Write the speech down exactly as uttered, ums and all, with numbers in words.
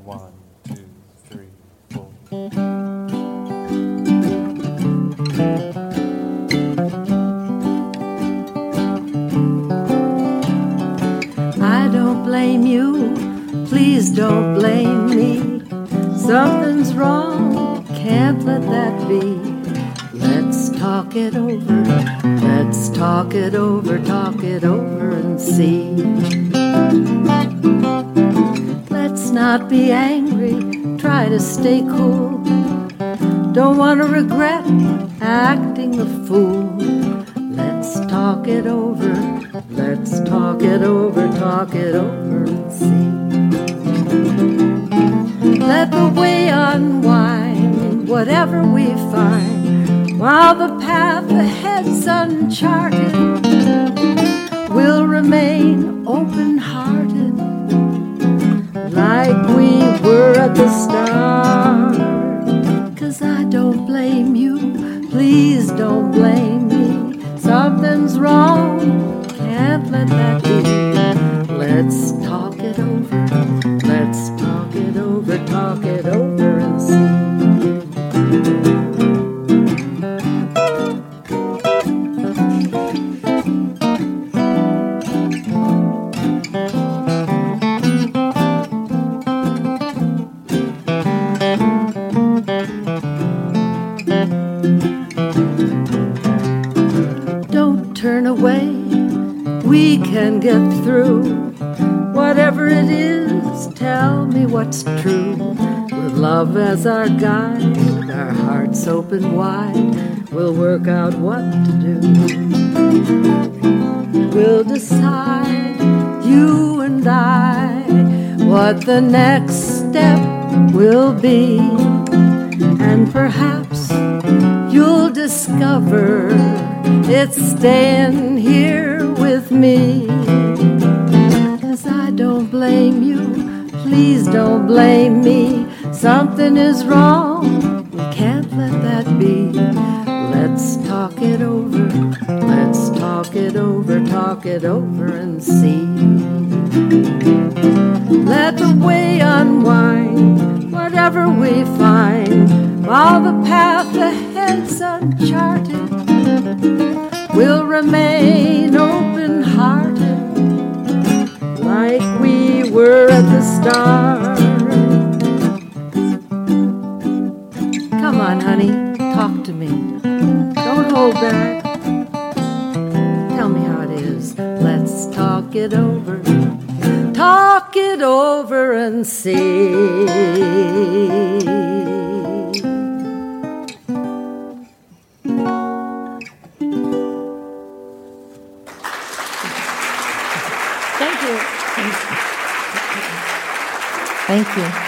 One, two, three, four. I don't blame you, please don't blame me. Something's wrong, can't let that be. Let's talk it over, let's talk it over, talk it over and see. Let's not be angry, try to stay cool. Don't want to regret acting the fool. Let's talk it over, let's talk it over, talk it over and see. Let the way unwind, whatever we find, while the path ahead's uncharted. We'll remain open-hearted, like we were at the start. 'Cause I don't blame you, please don't blame me. Something's wrong, can't let that be. Let's talk it over, let's talk it over, talk it over and see. Turn away, we can get through. Whatever it is, tell me what's true. With love as our guide, our hearts open wide, we'll work out what to do. We'll decide, you and I, what the next step will be. And perhaps you'll discover it's staying here with me. 'Cause I don't blame you, please don't blame me. Something is wrong, we can't let that be. Let's talk it over, let's talk it over, talk it over and see. Let the way unwind, whatever we find, while the path ahead's uncharted. We'll remain open-hearted, like we were at the start. Come on, honey, talk to me. Don't hold back. Tell me how it is. Let's talk it over. Talk it over and see. Thank you.